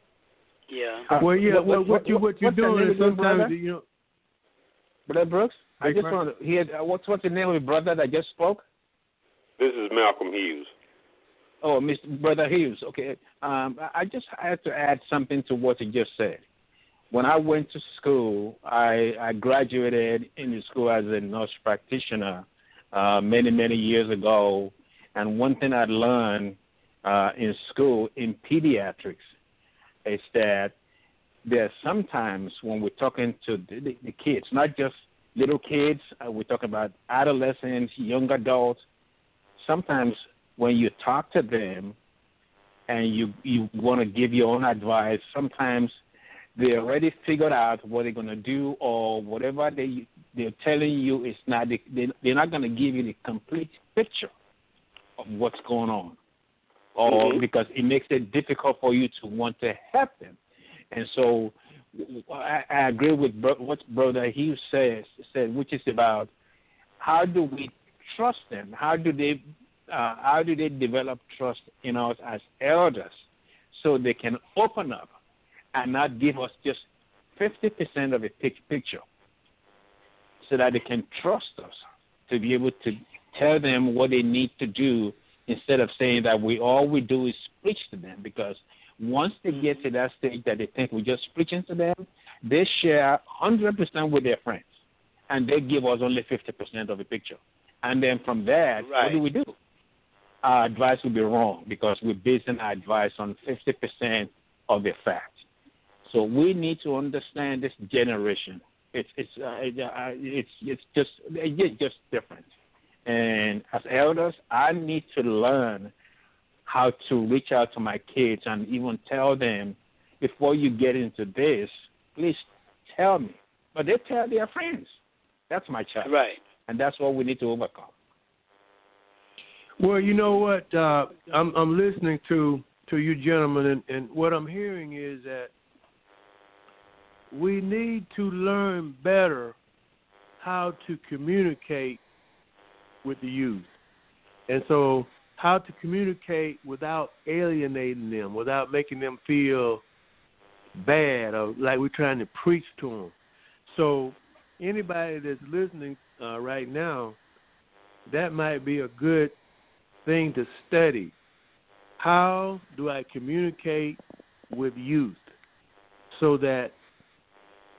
Yeah. Uh, well, yeah. What, Well, what, what you what you're doing is sometimes you know. Brother Brooks, I Big just man. want to hear uh, what's what's the name of the brother that just spoke? This is Malcolm Hughes. Oh, Mister Brother Hughes. Okay. Um, I I just had to add something to what you just said. When I went to school, I, I graduated in the school as a nurse practitioner uh, many many years ago, and one thing I learned uh, in school in pediatrics is that there are sometimes when we're talking to the, the, the kids, not just little kids, uh, we're talking about adolescents, young adults. Sometimes when you talk to them and you you want to give your own advice, sometimes they already figured out what they're going to do, or whatever they, they're telling you is not, they, they're not going to give you the complete picture of what's going on. Or mm-hmm. because it makes it difficult for you to want to help them. And so I, I agree with bro, what Brother Hughes says, said, which is about how do we trust them? How do they uh, how do they develop trust in us as elders so they can open up and not give us just fifty percent of a picture, so that they can trust us to be able to tell them what they need to do, instead of saying that we all we do is preach to them. Because once they get to that stage that they think we're just preaching to them, they share one hundred percent with their friends, and they give us only fifty percent of the picture. And then from there, right. what do we do? Our advice will be wrong because we're basing our advice on fifty percent of the facts. So we need to understand this generation. It's it's uh, it's it's just it's just different. And as elders, I need to learn how to reach out to my kids and even tell them, before you get into this, please tell me. But they tell their friends. That's my child. Right. And that's what we need to overcome. Well, you know what? Uh, I'm I'm listening to, to you gentlemen, and, and what I'm hearing is that we need to learn better how to communicate with the youth. And so how to communicate without alienating them, without making them feel bad or like we're trying to preach to them. So anybody that's listening uh, right now, that might be a good thing to study. How do I communicate with youth so that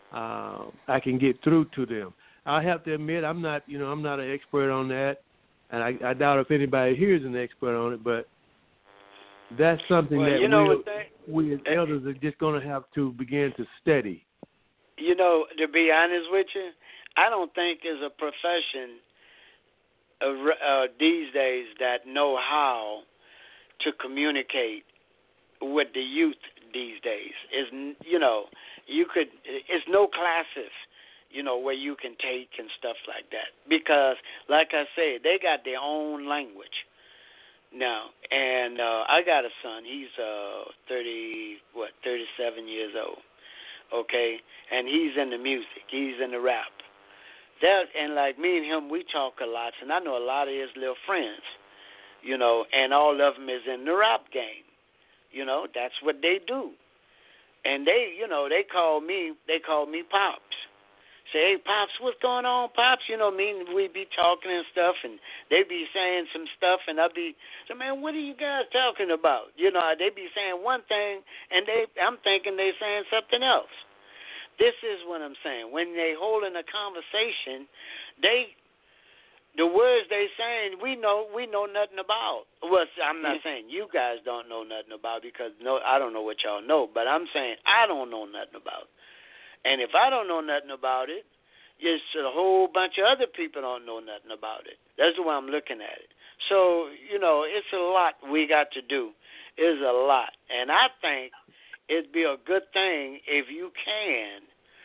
uh, I can get through to them. I have to admit, I'm not, you know, I'm not an expert on that, and I, I doubt if anybody here is an expert on it. But that's something well, that you know we, we as elders are just going to have to begin to study. You know, to be honest with you, I don't think there's a profession uh, uh, these days that know how to communicate with the youth these days. Is you know, you could. It's no classes, you know, where you can take and stuff like that because, like I said, they got their own language now. And uh, I got a son. He's uh, thirty, what, thirty-seven years old. Okay, and he's in the music. He's in the rap. That and like me and him, we talk a lot, and I know a lot of his little friends, you know, and all of them is in the rap game. You know, that's what they do. And they, you know, they call me, they call me Pops. Say, hey, Pops, what's going on, Pops? You know, me and we be talking and stuff, and they be saying some stuff, and I be, so, man, what are you guys talking about? You know, they be saying one thing, and they, I'm thinking they saying something else. This is what I'm saying. When they holding a conversation, they, the words they saying, we know, we know nothing about. Well, I'm not saying you guys don't know nothing about because no, I don't know what y'all know, but I'm saying I don't know nothing about. And if I don't know nothing about it, just a whole bunch of other people don't know nothing about it. That's the way I'm looking at it. So, you know, it's a lot we got to do. It's a lot. And I think it'd be a good thing if you can,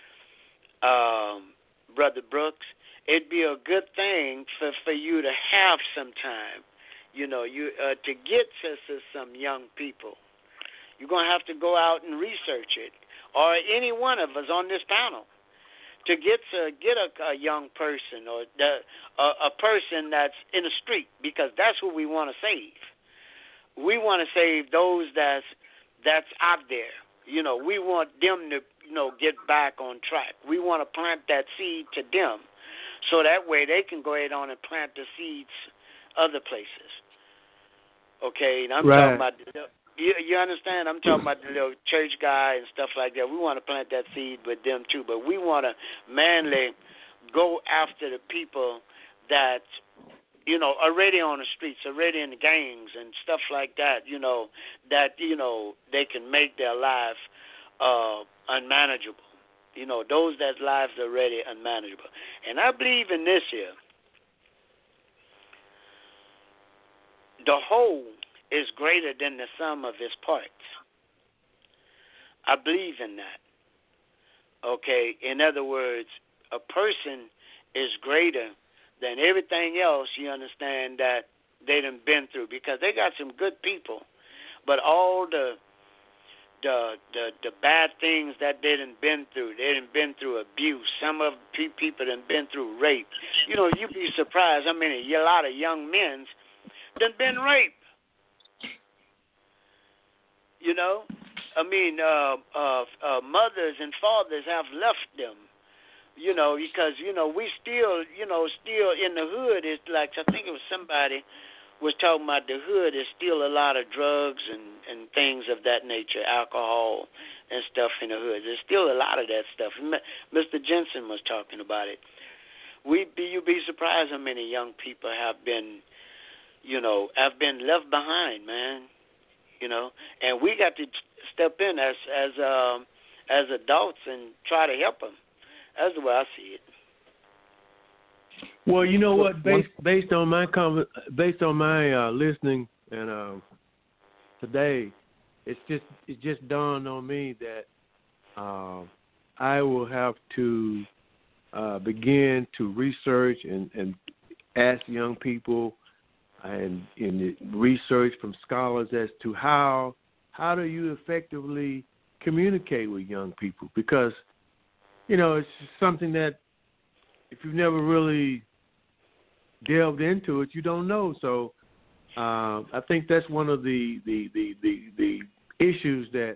um, Brother Brooks, it'd be a good thing for, for you to have some time, you know, you uh, to get to, to some young people. You're going to have to go out and research it, or any one of us on this panel, to get to get a, a young person or the, a, a person that's in the street, because that's what we want to save. We want to save those that's that's out there. You know, we want them to, you know, get back on track. We want to plant that seed to them, so that way they can go ahead on and plant the seeds other places. Okay, and I'm right. talking about the, you, you understand? I'm talking about the little church guy and stuff like that. We want to plant that seed with them too, but we want to manly go after the people that, you know, already on the streets, already in the gangs and stuff like that, you know, that, you know, they can make their life uh, unmanageable. You know, those that lives are already unmanageable. And I believe in this here. The whole is greater than the sum of its parts. I believe in that. Okay? In other words, a person is greater than everything else, you understand, that they done been through, because they got some good people, but all the the the, the bad things that they done been through, they done been through abuse. Some of the people done been through rape. You know, you'd be surprised how many, a lot of young men done been raped. You know, I mean, uh, uh, uh, mothers and fathers have left them. You know, because, you know, we still, you know, still in the hood, it's like, I think it was somebody was talking about the hood is still a lot of drugs and, and things of that nature, alcohol and stuff in the hood. There's still a lot of that stuff. Mister Jensen was talking about it. We be, you'd be surprised how many young people have been, you know, have been left behind, man. You know, and we got to step in as as um, as adults and try to help them. That's the way I see it. Well, you know what? Based based on my based on my uh, listening and uh, today, it's just it just dawned on me that uh, I will have to uh, begin to research and, and ask young people and in research from scholars as to how how do you effectively communicate with young people, because you know it's something that if you've never really delved into it, you don't know. So uh, I think that's one of the the, the, the the issues that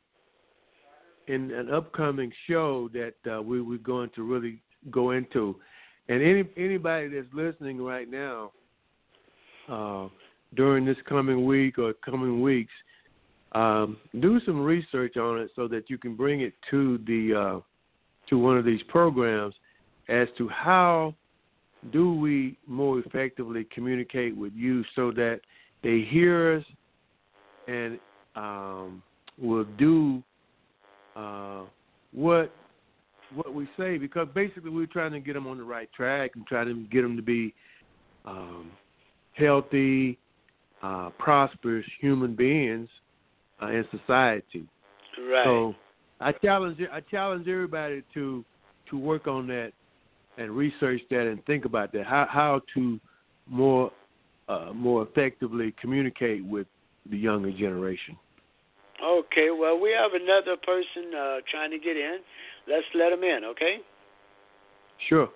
in an upcoming show that uh, we, we're going to really go into. And any anybody that's listening right now, uh, during this coming week or coming weeks, um, do some research on it so that you can bring it to the uh, to one of these programs as to how do we more effectively communicate with youth so that they hear us and um, will do uh, what what we say, because basically we're trying to get them on the right track and trying to get them to be um, healthy, uh, prosperous human beings uh, in society. Right. So I challenge I challenge everybody to to work on that and research that and think about that. How how to more uh, more effectively communicate with the younger generation. Okay. Well, we have another person uh, trying to get in. Let's let him in. Okay. Sure.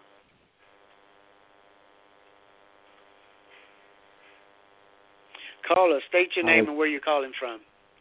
Caller, state your name and where you're calling from.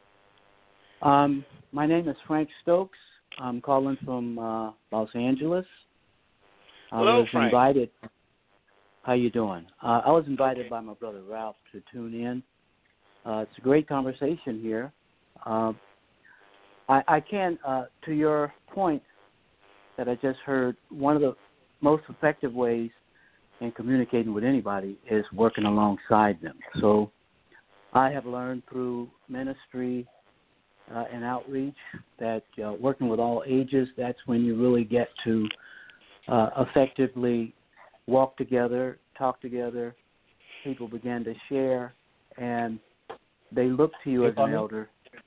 Um, my name is Frank Stokes. I'm calling from uh, Los Angeles. I Hello, was Frank. invited. How you doing? Uh, I was invited by my brother Ralph to tune in. Uh, it's a great conversation here. Uh, I, I can, uh, to your point that I just heard, one of the most effective ways in communicating with anybody is working alongside them. So I have learned through ministry uh, and outreach that uh, working with all ages, that's when you really get to uh, effectively walk together, talk together. People begin to share, and they look to you as an elder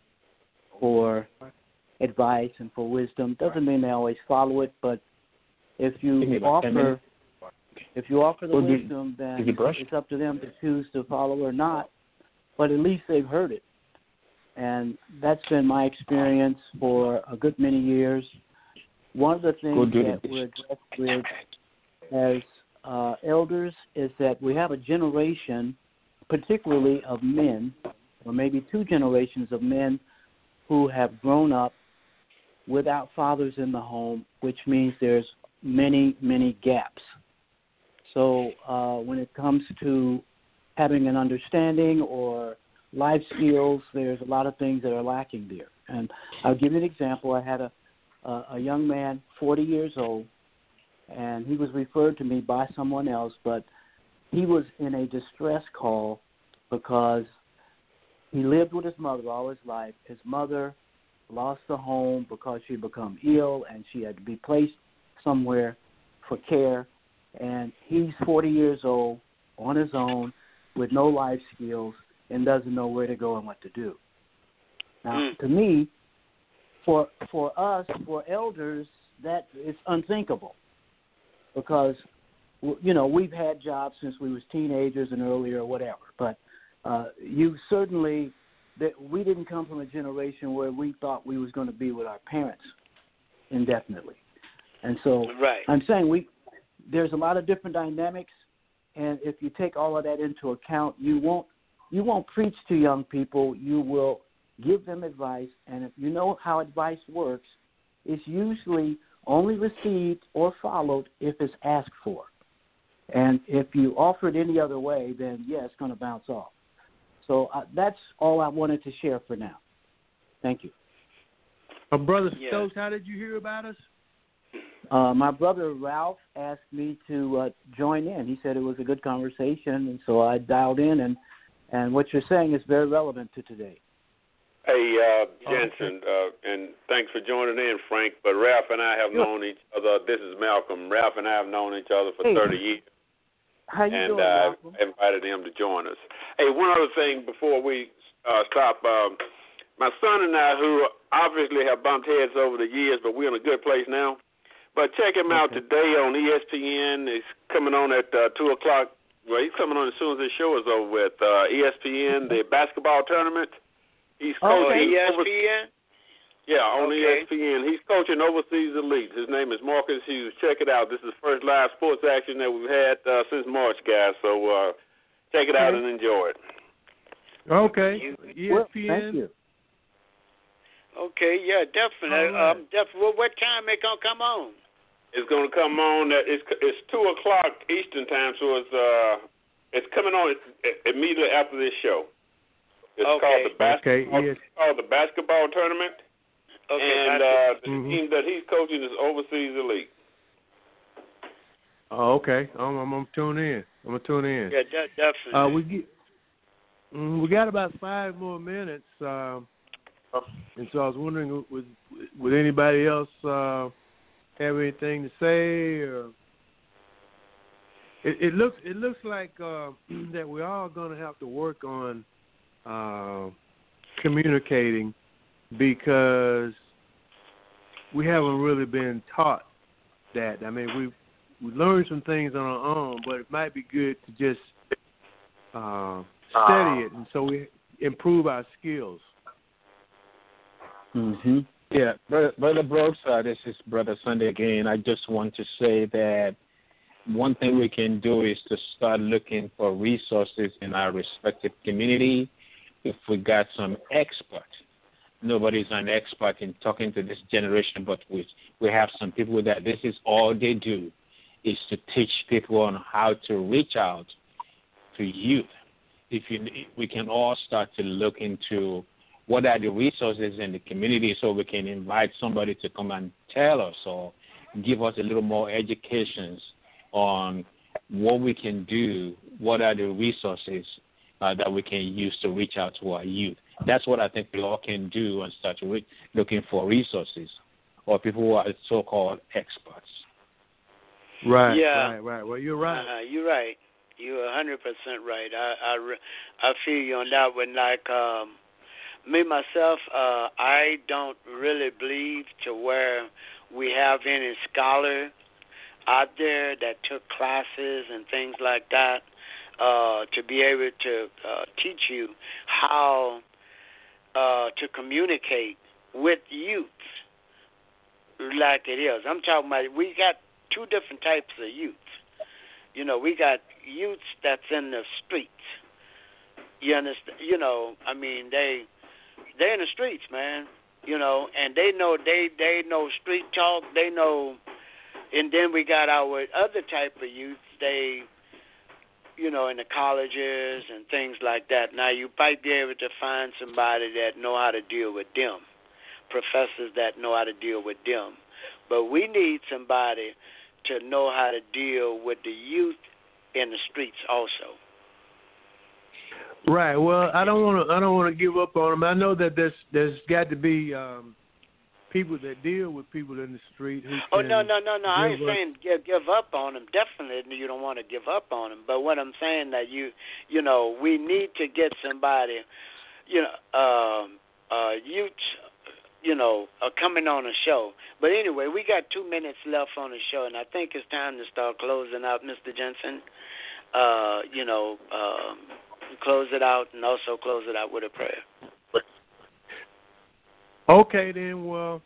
for advice and for wisdom. Doesn't mean they always follow it, but if you offer if you offer the wisdom, then it's up to them to choose to follow or not. But at least they've heard it. And that's been my experience for a good many years. One of the things that we're addressed with as uh, elders is that we have a generation, particularly of men, or maybe two generations of men who have grown up without fathers in the home, which means there's many, many gaps. So uh, when it comes to having an understanding or life skills, there's a lot of things that are lacking there. And I'll give you an example. I had a, a, a young man, forty years old, and he was referred to me by someone else, but he was in a distress call because he lived with his mother all his life. His mother lost the home because she had become ill and she had to be placed somewhere for care. And he's forty years old, on his own, with no life skills, and doesn't know where to go and what to do. Now, mm. to me, for for us, for elders, that it's unthinkable because, you know, we've had jobs since we was teenagers and earlier or whatever. But uh, you certainly, that we didn't come from a generation where we thought we was going to be with our parents indefinitely. And so right. I'm saying we there's a lot of different dynamics, and if you take all of that into account, you won't you won't preach to young people. You will give them advice, and if you know how advice works, it's usually only received or followed if it's asked for. And if you offer it any other way, then, yeah, it's going to bounce off. So uh, that's all I wanted to share for now. Thank you. Uh, Brother yeah. Stokes, how did you hear about us? Uh, my brother Ralph asked me to uh, join in. He said it was a good conversation, and so I dialed in, and, and what you're saying is very relevant to today. Hey, uh, Jensen, uh, and thanks for joining in, Frank. But Ralph and I have sure. known each other. This is Malcolm. Ralph and I have known each other for hey. thirty years. How you and doing, uh, Malcolm? I invited him to join us. Hey, one other thing before we uh, stop. Um, my son and I, who obviously have bumped heads over the years, but we're in a good place now. But check him out okay. today on E S P N. He's coming on at uh, two o'clock. Well, he's coming on as soon as the show is over with. Uh, E S P N, the basketball tournament. He's oh, coaching E S P N? over- yeah, on okay. E S P N. He's coaching overseas elites. His name is Marcus Hughes. Check it out. This is the first live sports action that we've had uh, since March, guys. So uh, check it out okay. and enjoy it. Okay. E S P N. Well, thank you. Okay, yeah, definitely. Right. Um, definitely. Well, what time it gonna come on? It's going to come on. At, it's it's two o'clock Eastern time, so it's uh it's coming on immediately after this show. It's okay. called the basketball. Okay, yes. It's called the basketball tournament. Okay, and gotcha. uh, the Mhm. team that he's coaching is Overseas Elite. Oh, okay. I'm, I'm gonna tune in. I'm gonna tune in. Yeah, de- definitely. Uh, we get, mm, we got about five more minutes, um, and so I was wondering, would would anybody else uh, have anything to say? Or it, it looks it looks like uh, that we're all gonna have to work on uh, communicating because we haven't really been taught that. I mean, we we learned some things on our own, but it might be good to just uh, study it, and so we improve our skills. Mm-hmm. Yeah, Brother, Brother Brooks, uh, this is Brother Sunday again. I just want to say that one thing we can do is to start looking for resources in our respective community. If we got some experts, nobody's an expert in talking to this generation, but we we have some people that this is all they do is to teach people on how to reach out to youth. If you, we can all start to look into what are the resources in the community so we can invite somebody to come and tell us or give us a little more education on what we can do, what are the resources uh, that we can use to reach out to our youth. That's what I think we all can do and start to re- looking for resources or people who are so-called experts. Right, Yeah. right, right. Well, you're right. Uh-huh, you're right. You're one hundred percent right. I, I, re- I feel you on that one. Like um, me, myself, uh, I don't really believe to where we have any scholar out there that took classes and things like that uh, to be able to uh, teach you how uh, to communicate with youth like it is. I'm talking about we got two different types of youth. You know, we got youths that's in the streets. You understand? You know, I mean, they they're in the streets, man. You know, and they know they they know street talk. They know, and then we got our other type of youth. They, you know, in the colleges and things like that. Now you might be able to find somebody that know how to deal with them, professors that know how to deal with them. But we need somebody to know how to deal with the youth in the streets also. Right. Well, I don't want to. I don't want to give up on them. I know that there's there's got to be um, people that deal with people in the street. Who Oh can no no no no! I ain't give us- saying give give up on them. Definitely, you don't want to give up on them. But what I'm saying that you you know we need to get somebody, you know, um, uh, youth, you know, uh, coming on a show. But anyway, we got two minutes left on the show, and I think it's time to start closing out, Mister Jensen. Uh, you know, um, close it out, and also close it out with a prayer. Okay, then. Well,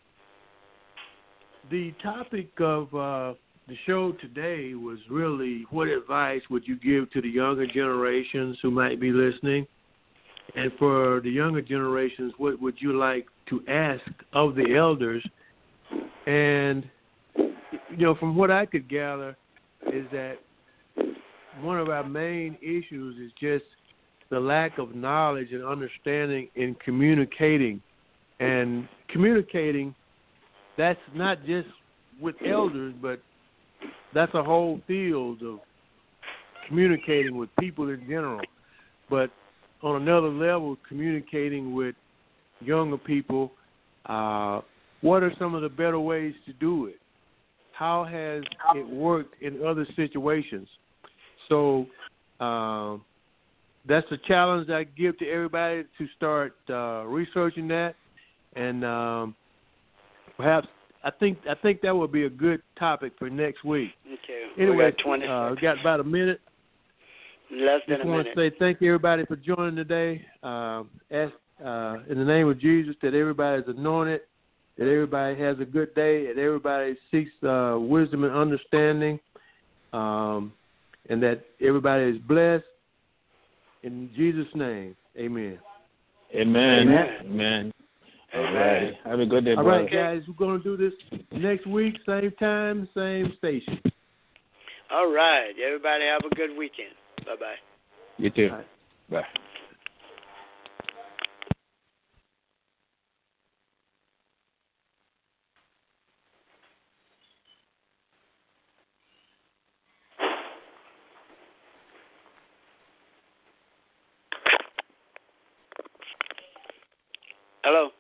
the topic of uh, the show today was really what advice would you give to the younger generations who might be listening? And for the younger generations, what would you like to ask of the elders? And, you know, from what I could gather is that one of our main issues is just the lack of knowledge and understanding in communicating. And communicating, that's not just with elders, but that's a whole field of communicating with people in general. But on another level, communicating with younger people, uh, what are some of the better ways to do it? How has it worked in other situations? So um, that's a challenge I give to everybody to start uh, researching that, and um, perhaps I think I think that would be a good topic for next week. Okay. Anyway, we got twenty. uh, we got about a minute. Less than Just a want minute. to say thank you, everybody, for joining today. Uh, ask, uh, in the name of Jesus, that everybody is anointed, that everybody has a good day, that everybody seeks uh, wisdom and understanding, um, and that everybody is blessed. In Jesus' name, amen. Amen. Amen. Amen. All right. Have a good day, All brother. right, guys, we're going to do this next week, same time, same station. All right. Everybody have a good weekend. Bye-bye. You too. Right. Bye. Hello.